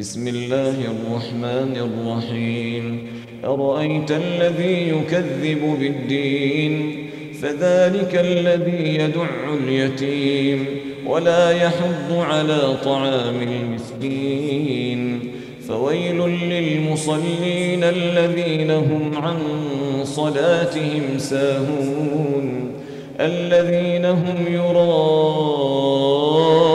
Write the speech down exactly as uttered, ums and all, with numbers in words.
بسم الله الرحمن الرحيم أرأيت الذي يكذب بالدين فذلك الذي يدع اليتيم ولا يحض على طعام المسكين فويل للمصلين الذين هم عن صلاتهم ساهون الذين هم يراءون